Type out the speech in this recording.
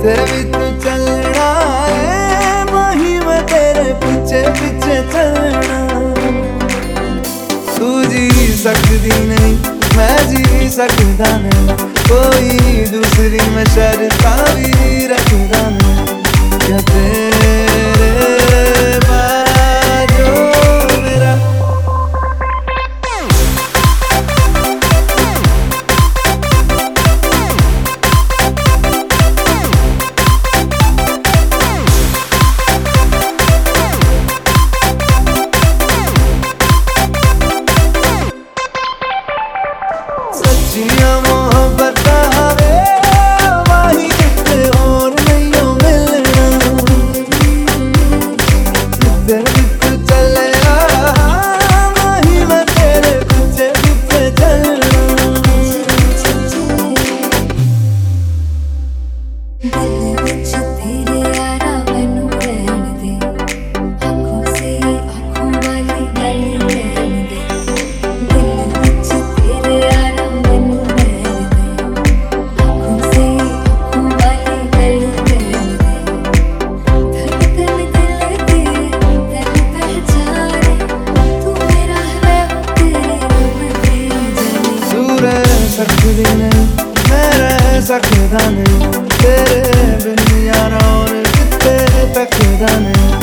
जिथे भी तू चलना है वही मैं तेरे पीछे पीछे चलना। तू जी सकती नहीं मैं जी सकता नहीं, कोई दूसरी मैं शर्ता भी रखता नहीं। क्या तेरे बाजो मेरा सच्चियां मोहब्बत हवे वही किते और नहीं हो मिलना। जिधर भी तू चले वही मैं तेरे पीछे पीछे चलना। दिल विच तेरे यारा मैनू रहन दे, आँखों से आँखों वाली गल रहन दे। दिल विच तेरे यारा मैनू रहन दे, आँखों से आँखों वाली गल रहन दे। धड़कन दिल दी तेरी पहचाने, तू मेरा है तेरे रब दे जाने। तू रह सकती नहीं मैं रह सकता नहीं, तेरे बिन यारा और कितने तकदा नहीं।